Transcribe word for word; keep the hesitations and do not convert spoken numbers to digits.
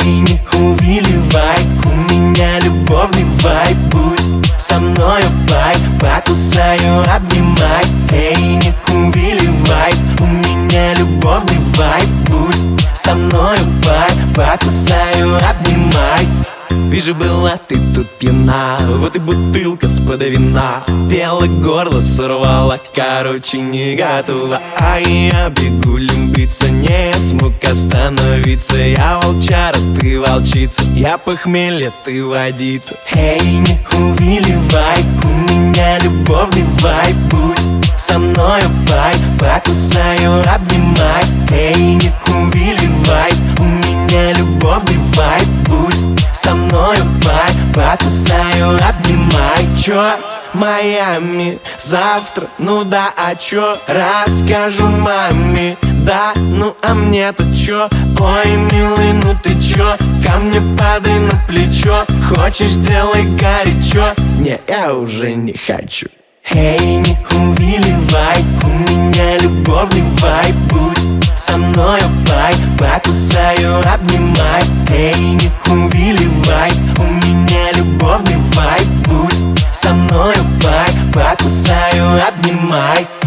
Эй, не увиливай, у меня любовный вайб. Будь со мною, бай, покусаю, обнимай. Эй, не увиливай, у меня любовный вайб. Будь со мною, бай, покусаю, обнимай. Вижу, была ты тут пьяна, вот и бутылка с вина. Пела горло, сорвала, короче, не готова. А я бегу любиться, не смог остановиться. Я волчара, ты волчица, я похмелье, ты водица. Эй, не увиливай, у меня любовный вайб. Будь со мною, бай, покусаю, обнимай. Эй, не увиливай, у меня любовный вайб. Будь со мною, бай, покусаю, обнимай. Чё? Майами завтра, ну да, а чё? Расскажу маме, да, ну а мне-то чё? Ой, милый, ну ты чё? Ко мне падай на плечо. Хочешь, делай горячо. Не, я уже не хочу. Эй, не увиливай, у меня любовный вайб. Будь со мною, бай, покусаю, обнимай. Эй, не увиливай, у меня любовный вайб. Будь со мною, бай, покусаю, обнимай.